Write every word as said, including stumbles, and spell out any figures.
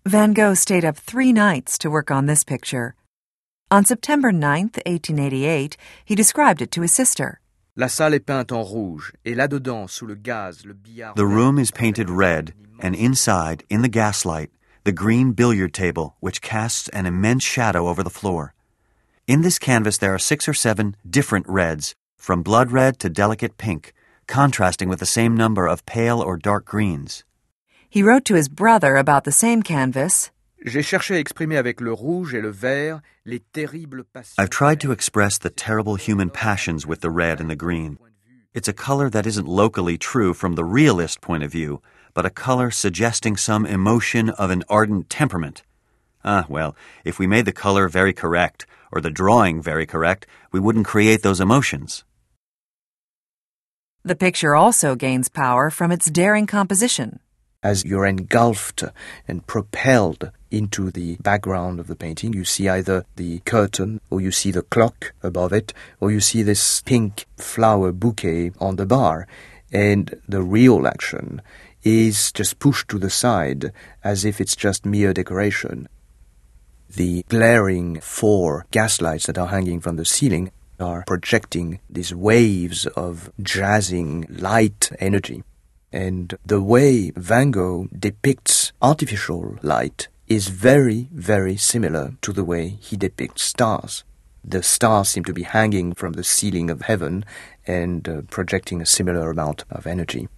Van Gogh stayed up three nights to work on this picture. On September ninth, eighteen eighty-eight, he described it to his sister. La salle est peinte en rouge, et là-dedans, sous le gaz, le billard... The room is painted red, and inside, in the gaslight, the green billiard table, which casts an immense shadow over the floor. In this canvas there are six or seven different reds, from blood red to delicate pink, contrasting with the same number of pale or dark greens. He wrote to his brother about the same canvas. J'ai cherché à exprimer avec le rouge et le vert les terribles passions. I've tried to express the terrible human passions with the red and the green. It's a color that isn't locally true from the realist point of view, but a color suggesting some emotion of an ardent temperament. Ah, well, if we made the color very correct, or the drawing very correct, we wouldn't create those emotions. The picture also gains power from its daring composition. As you're engulfed and propelled into the background of the painting, you see either the curtain, or you see the clock above it, or you see this pink flower bouquet on the bar. And the real action is just pushed to the side as if it's just mere decoration. The glaring four gaslights that are hanging from the ceiling are projecting these waves of jazzing light energy. And the way Van Gogh depicts artificial light is very, very similar to the way he depicts stars. The stars seem to be hanging from the ceiling of heaven and uh, projecting a similar amount of energy.